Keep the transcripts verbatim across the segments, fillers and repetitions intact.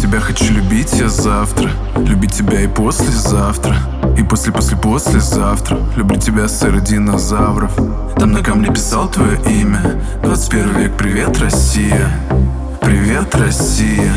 тебя хочу любить я завтра, любить тебя и послезавтра, и после-после-послезавтра. Люблю тебя с эры динозавров. Там на камне писал твое имя. Двадцать первый век, привет, Россия. Привет, Россия.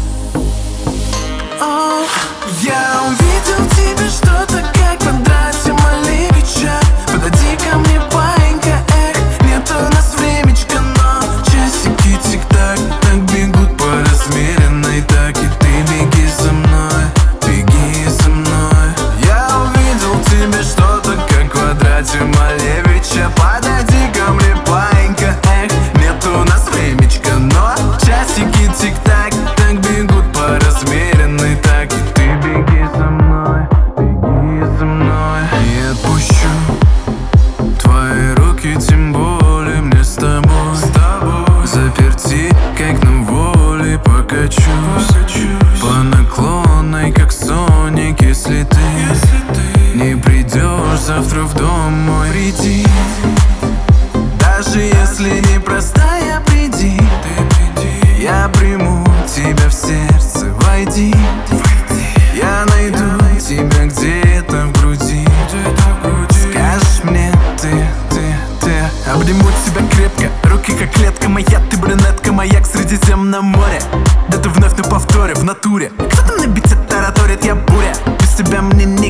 О, я увидел в тебе что-то, как в квадрате Малевича. Подойди ко мне, паинька, эх, нет у нас времечко, но часики тик-так, так бегут по размеренной, так и ты беги за мной, беги за мной. Я увидел в тебе что-то, как в квадрате Малевича. Подойди ко мне, паинька, эх, нет у нас времечко, но часики тик-так, так бегут по размеренной, так и ты беги за мной, беги за мной. Не отпущу твои руки, тем более мне с тобой, с тобой. Заперти, как на воле, покачусь, покачусь по наклонной, как Соник. Если ты, если ты не придешь завтра в дом мой, приди. Даже если не простая, приди, ты приди. Я приму тебя в сердце, войди, войди. Я найду тебя где-то в груди, скажешь мне ты, ты, ты. Обниму тебя крепко, руки как клетка моя. Ты брюнетка, маяк в Средиземном море. Да ты вновь на повторе, в натуре. Кто там на бите тараторит, я буря. Без тебя мне не